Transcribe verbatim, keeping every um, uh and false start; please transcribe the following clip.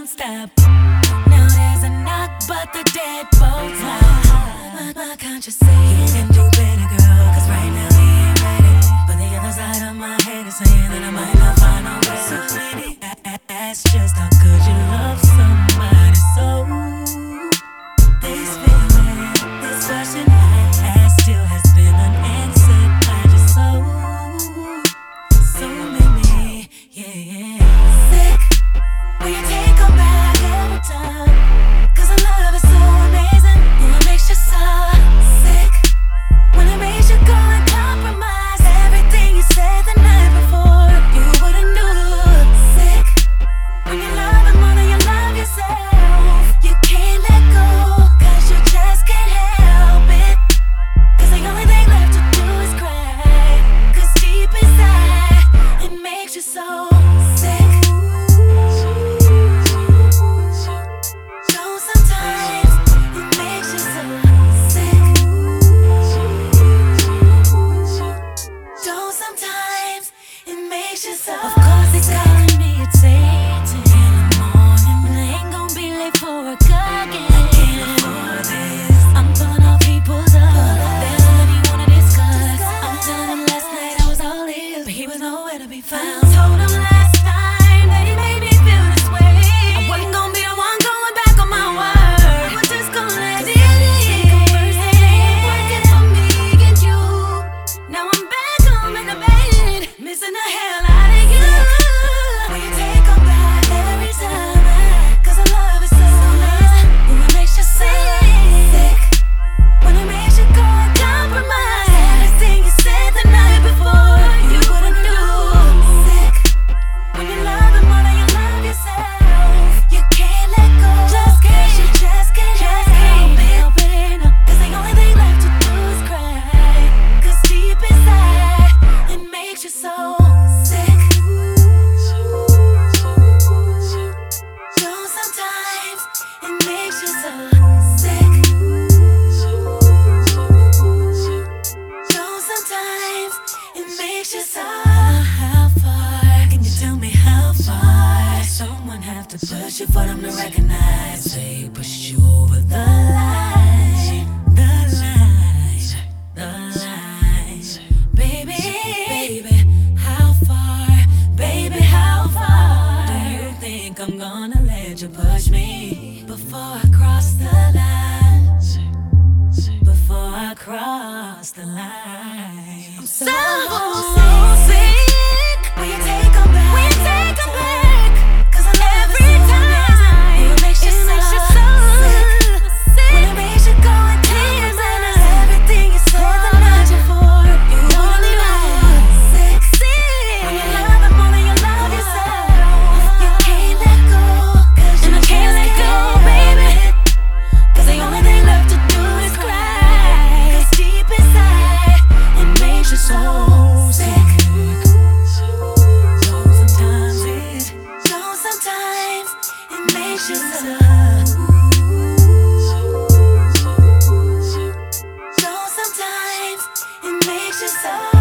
won't stop. Now there's a knock, but the deadbolt's locked. My, my conscience say you can do better, girl, cause right now he ain't ready. But the other side of my head is saying that I might not find no way. So maybe that's just how good you love somebody. So this feeling, this question I asked still has been unanswered. I just so, so many, yeah, yeah. Sick, will you take 'em back every time? Cause our love is so amazing. When it makes you so sick, when it makes you go and compromise everything you said the night before you wouldn't do. Sick, when you love him more than you love yourself. You can't let go, cause you just can't help it. Cause the only thing left to do is cry. Cause deep inside, it makes you so sick. So sometimes, it makes you so sick. So sometimes, it makes you so. Of course it's calling me at eight in the morning, and I ain't gon' be late for work again. I can't afford this. I'm pulling off people's up. There's all he wanna discuss. I'm telling him last night I was all his, but he was nowhere to be found. Told him last time that he made me feel this way. I wasn't gon' be the one going back on my word. I was just gon' let it in. Conversing ain't working for me and you. Now I'm back home in the bed, missing the hell out of you. Will you take 'em back every time? Cause our love is so amazing. When it makes you sick, when it makes you go and compromise everything you said the night before you wouldn't do. Sick, when you love him more than you love yourself. You can't let go, just can't, you just can't help it. Cause the only thing left to do is cry. Cause deep inside, it makes you so sick. So sometimes, it makes you so sick. So sometimes, it makes you so. How far? Can you tell me how far? Someone have to push you for them to recognize they pushed you over the line. The line, the line. Baby, baby, how far? Baby, how far? Do you think I'm gonna let you push me before I cross the line? Before I cross the line. I'm so, so sick. Will you take 'em back? Will you take 'em back? Cause I love every so time. It makes you, it makes you so sick. When it makes you go and compromise everything you said the night before you wouldn't do. Sick, sick. When you love him more than you love yourself. You can't let go, cause you can't let go, baby. Cause the only thing left to do is cry. Cause deep inside, it makes you so sick. So sometimes it, so sometimes it makes you so. So sometimes it makes you so.